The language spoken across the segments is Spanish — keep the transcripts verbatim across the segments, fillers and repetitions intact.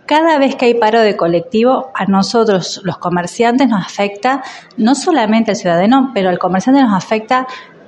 Cada vez que hay paro de colectivo, a nosotros los comerciantes nos afecta, no solamente al ciudadano, pero al comerciante nos afecta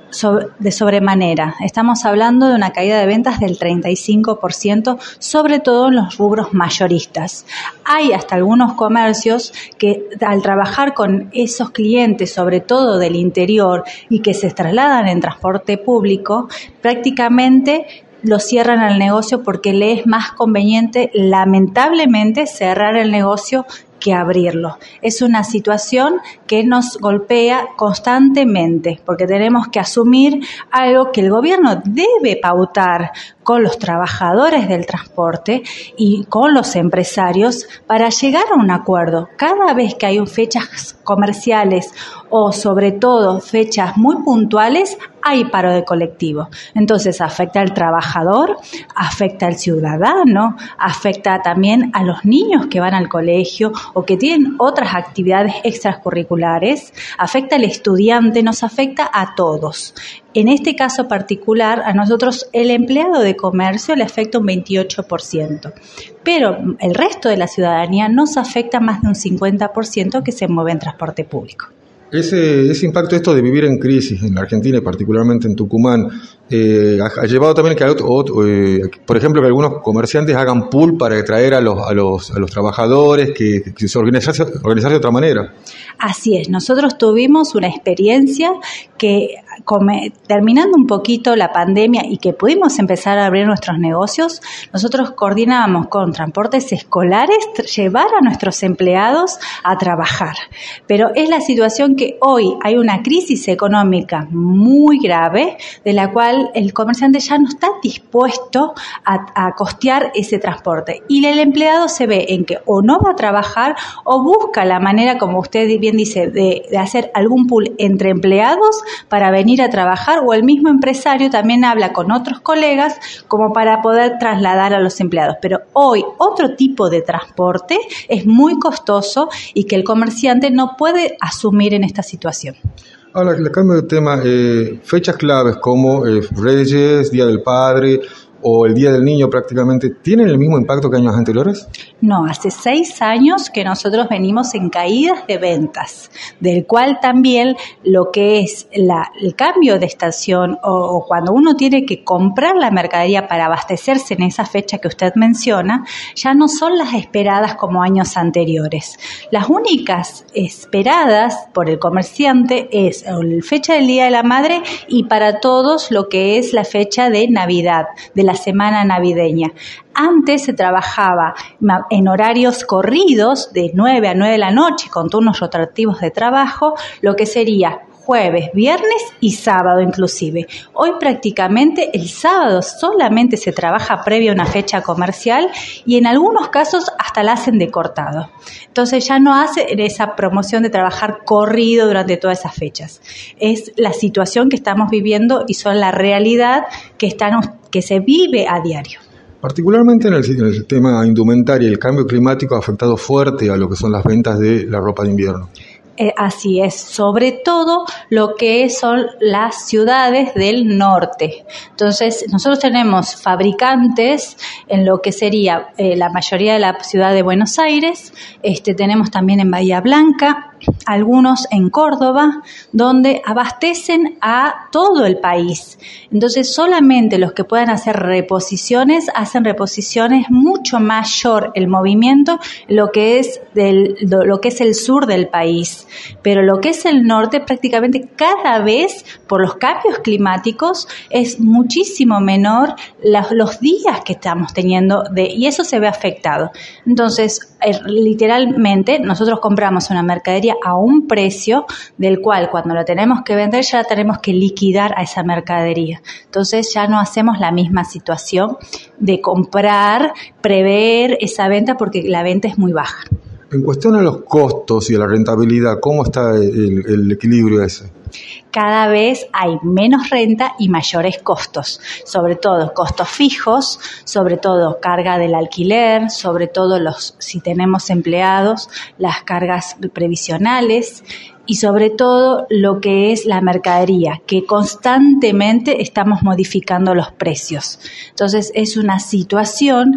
de sobremanera. Estamos hablando de una caída de ventas del treinta y cinco por ciento, sobre todo en los rubros mayoristas. Hay hasta algunos comercios que al trabajar con esos clientes, sobre todo del interior, y que se trasladan en transporte público, prácticamente lo cierran al negocio porque le es más conveniente, lamentablemente, cerrar el negocio que abrirlo. Es una situación que nos golpea constantemente porque tenemos que asumir algo que el gobierno debe pautar con los trabajadores del transporte y con los empresarios para llegar a un acuerdo. Cada vez que hay fechas comerciales o sobre todo fechas muy puntuales, hay paro de colectivo. Entonces afecta al trabajador, afecta al ciudadano, afecta también a los niños que van al colegio o que tienen otras actividades extracurriculares, afecta al estudiante, nos afecta a todos. En este caso particular, a nosotros el empleado de comercio le afecta un veintiocho por ciento, pero el resto de la ciudadanía nos afecta más de un cincuenta por ciento que se mueve en transporte público. Ese, ese impacto esto de vivir en crisis en la Argentina y particularmente en Tucumán eh, ha, ha llevado también que, eh, por ejemplo, que algunos comerciantes hagan pool para atraer a los, a los, a los trabajadores, que, que se organizarse, organizarse de otra manera. Así es, nosotros tuvimos una experiencia que come, terminando un poquito la pandemia y que pudimos empezar a abrir nuestros negocios, nosotros coordinábamos con transportes escolares llevar a nuestros empleados a trabajar. Pero es la situación que hoy hay una crisis económica muy grave de la cual el comerciante ya no está dispuesto a, a costear ese transporte. Y el empleado se ve en que o no va a trabajar o busca la manera, como usted bien dice, de, de hacer algún pool entre empleados para venir a trabajar, o el mismo empresario también habla con otros colegas como para poder trasladar a los empleados. Pero hoy otro tipo de transporte es muy costoso y que el comerciante no puede asumir en esta situación. Ahora, le cambio de tema, eh, fechas claves como eh, Reyes, Día del Padre o el Día del Niño prácticamente, ¿tienen el mismo impacto que años anteriores? No, hace seis años que nosotros venimos en caídas de ventas, del cual también lo que es la, el cambio de estación o, o cuando uno tiene que comprar la mercadería para abastecerse en esa fecha que usted menciona, ya no son las esperadas como años anteriores. Las únicas esperadas por el comerciante es la fecha del Día de la Madre y para todos lo que es la fecha de Navidad, de la semana navideña. Antes se trabajaba en horarios corridos de nueve a nueve de la noche con turnos rotativos de trabajo, lo que sería jueves, viernes y sábado inclusive. Hoy prácticamente el sábado solamente se trabaja previo a una fecha comercial y en algunos casos hasta la hacen de cortado. Entonces ya no hace esa promoción de trabajar corrido durante todas esas fechas. Es la situación que estamos viviendo y son la realidad que, están, que se vive a diario. Particularmente en el, en el tema indumentaria, el cambio climático ha afectado fuerte a lo que son las ventas de la ropa de invierno. Eh, así es, sobre todo lo que son las ciudades del norte. Entonces, nosotros tenemos fabricantes en lo que sería eh, la mayoría de la ciudad de Buenos Aires, este, tenemos también en Bahía Blanca, algunos en Córdoba, donde abastecen a todo el país. Entonces, solamente los que puedan hacer reposiciones, hacen reposiciones mucho mayor el movimiento, lo que es del, lo que es el sur del país. Pero lo que es el norte, prácticamente cada vez, por los cambios climáticos, es muchísimo menor los, los días que estamos teniendo, de, y eso se ve afectado. Entonces, eh, literalmente, nosotros compramos una mercadería a un precio del cual cuando lo tenemos que vender ya la tenemos que liquidar a esa mercadería. Entonces ya no hacemos la misma situación de comprar, prever esa venta porque la venta es muy baja. En cuestión a los costos y a la rentabilidad, ¿cómo está el, el equilibrio ese? Cada vez hay menos renta y mayores costos, sobre todo costos fijos, sobre todo carga del alquiler, sobre todo los si tenemos empleados, las cargas previsionales y sobre todo lo que es la mercadería, que constantemente estamos modificando los precios. Entonces es una situación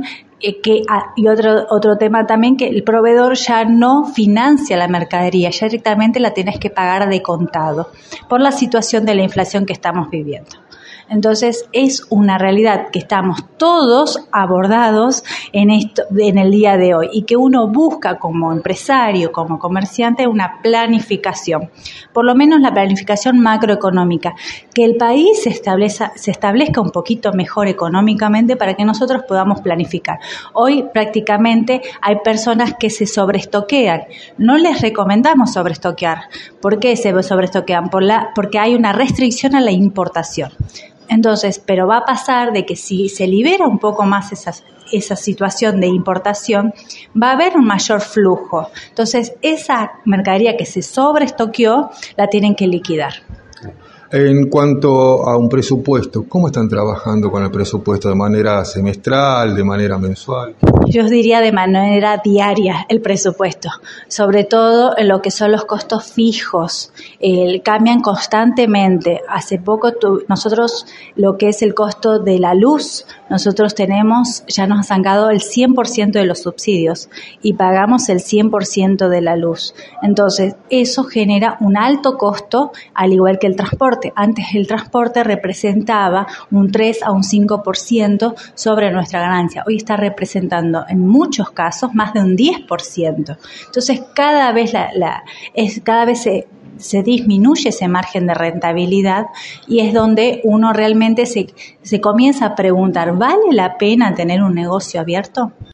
Eh, que, ah, y otro, otro tema también, que el proveedor ya no financia la mercadería, ya directamente la tienes que pagar de contado por la situación de la inflación que estamos viviendo. Entonces es una realidad que estamos todos abordados en esto, en el día de hoy, y que uno busca como empresario, como comerciante, una planificación, por lo menos la planificación macroeconómica, que el país se establezca, se establezca un poquito mejor económicamente para que nosotros podamos planificar. Hoy prácticamente hay personas que se sobreestoquean. No les recomendamos sobreestoquear. ¿Por qué se sobreestoquean? Por la, porque hay una restricción a la importación. Entonces, pero va a pasar de que si se libera un poco más esa, esa situación de importación, va a haber un mayor flujo. Entonces, esa mercadería que se sobreestoqueó, la tienen que liquidar. En cuanto a un presupuesto, ¿cómo están trabajando con el presupuesto? ¿De manera semestral, de manera mensual? Yo diría de manera diaria el presupuesto, sobre todo en lo que son los costos fijos, eh, cambian constantemente. Hace poco tu, nosotros lo que es el costo de la luz, nosotros tenemos, ya nos han sacado el cien por ciento de los subsidios y pagamos el cien por ciento de la luz. Entonces, eso genera un alto costo, al igual que el transporte. Antes el transporte representaba un tres a un cinco por ciento sobre nuestra ganancia. Hoy está representando en muchos casos más de un diez por ciento. Entonces cada vez la, la es cada vez se se disminuye ese margen de rentabilidad y es donde uno realmente se se comienza a preguntar, ¿vale la pena tener un negocio abierto?